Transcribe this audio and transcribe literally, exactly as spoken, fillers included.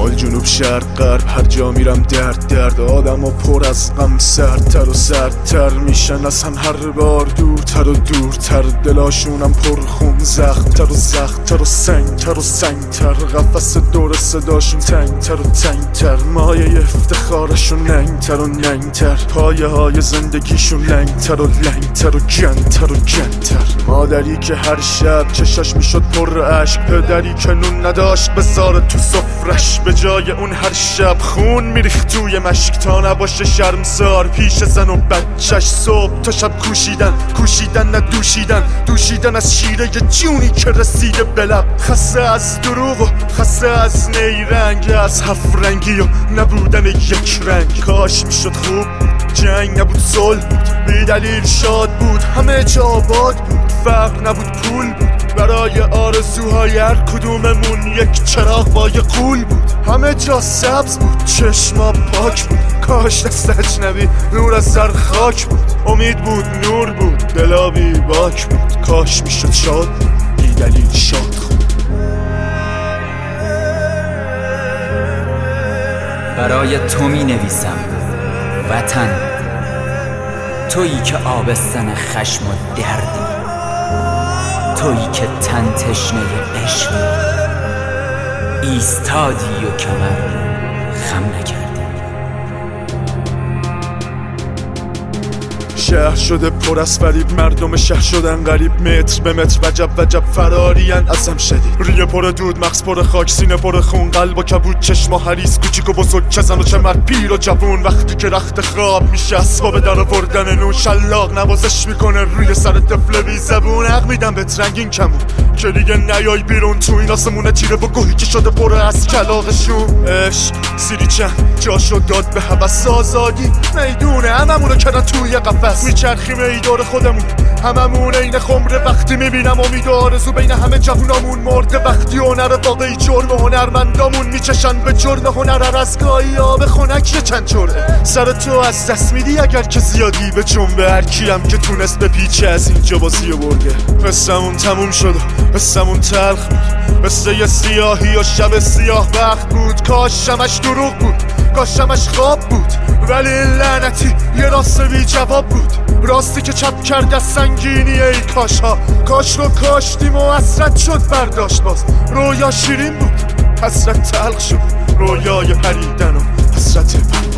شمال جنوب شرق غرب هر جا میرم درد درد آدم و پر از غم سردتر و سردتر میشن از هم هر بار دورتر و دورتر دلاشونم پر خون زخمتر و زخمتر و سنگتر و سنگتر قفس دور صداشون تنگتر و تنگتر مایه افتخارشون ننگتر و ننگتر پایه های زندگیشون لنگتر و لنگتر و گندتر و گندتر مادری که هر شب چشاش میشد پر عشق پدری که نون نداشت بذاره تو سفرش به جای اون هر شب خون میریخت توی مشک تا نباشه شرمسار پیش زن و بچهش صبح تا شب کوشیدن کوشیدن نه دوشیدن دوشیدن از شیره جونی که رسیده بلب خسته از دروغ و خسته از نیرنگ از هفت رنگی و نبودن یک رنگ کاش میشد خوب بود جنگ نبود صلح بود بی دلیل شاد بود همه جا آباد بود فرق نبود پول بود برای آرزوهای هر کدوممون یک چراغ با یه قول بود همه جا سبز بود چشما پاک بود کاش دست اجنبی نور از سر خاک بود امید بود نور بود دلا بی باک بود کاش میشد شاد بود بی دلیل شاد خود برای تو می نویسم وطن تویی که آبستن خشم و دردی تویی که تن تشنه عشقی ایستادی و کمر خم نکردی شهر شده پر از فریب مردم شهر شدن غریب متر به متر وجب وجب فرارین ازم شدید ریه پر دود مغز پر خاک سینه پر خون قلب و کبود چشم و حریص کوچیک و بزرگ چه زن و چه مرد پیر و جوون وقتی که رخت خواب میشه اسباب در آوردن نون شلاق نوازش میکنه روی سر طفل بی زبون حق میدم بهت رنگین کمون که دیگه نیای بیرون تو این آسمونه تیره و گوهی که شده پر از کلاغشون عشق سیری چند جاشو داد به هوس آزادی میدونه هممونو کردن توی قفس میچرخیم ای دور خودمون هممون این خمره وقتی میبینم امید و آرزو بین همه جوونامون مرده وقتی هنر واقعی جرم و هنرمندامون میچشن به جرم هنر هر از گاهی آب خنک یه چند جرعه سر تو از دست میدی اگر که زیادی به جنبه هر کیم که تونست به پیچه از اینجا بازی برده قصمون تموم شد قصمون تلخ بود قصه یه سیاهی و شب سیاه بخت بود کاش شمش دروغ بود کاش شمش خواب بود ولی لعنتی یه راست بی جواب بود راستی که چپ کرد از سنگینی ای کاش ها کاش رو کاشتیم و حسرت شد برداشت باز رویا شیرین بود حسرت تلخ شد رویای پریدن و حسرت